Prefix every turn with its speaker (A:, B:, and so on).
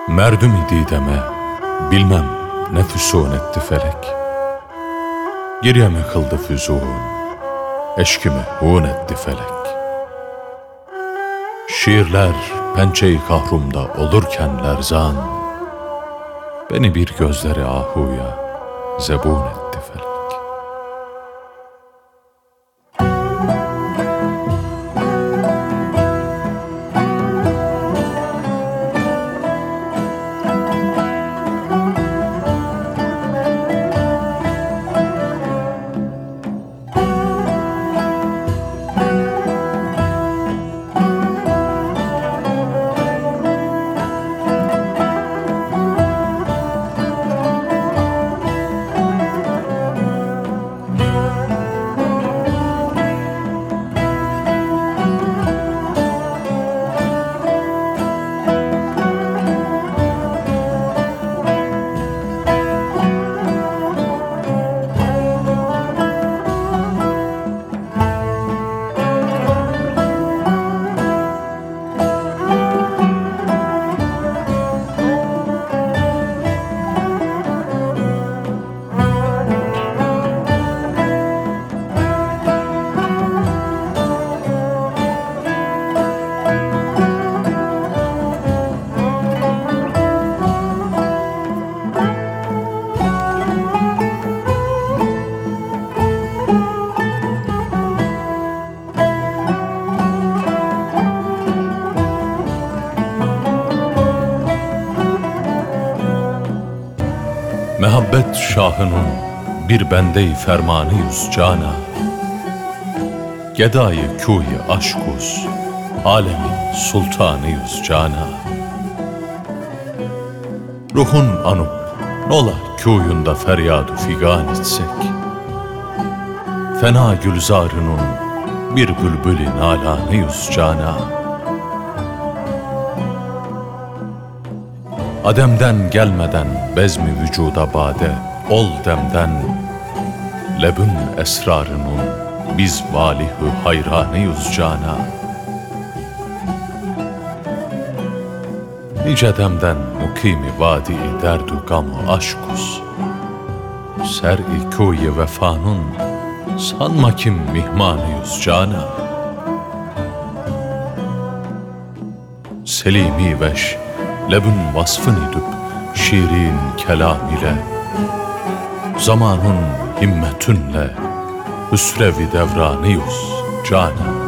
A: Merdüm idi deme, bilmem ne füsun etti felek. Giryemi kıldı füzun, eşkimi hun etti felek. Şiirler pençe-i kahrumda olurken lerzan, beni bir gözleri ahuya zebun etti felek. Mehabbet şahının bir bende-i fermanıyüz cana. Gedayı kûy-i aşkuz, alemin sultanıyüz cana. Ruhun anup, nola kûyunda feryadu figan etsek. Fena gülzarının bir bülbülü nalanıyüz cana. Ademden gelmeden bezmi vücuda bade, ol demden, lebün esrarının biz valih-ü hayranıyüz cana. Nice demden mukimi vadi-i derdu gam-ı aşkuz, ser-i kûy-i vefanın sanma kim mihmanıyüz cana. Selimi veş lebün vasfın idüp şiirin kelam ile, zamanın himmetünle hüsrev-i devranıyüz cana.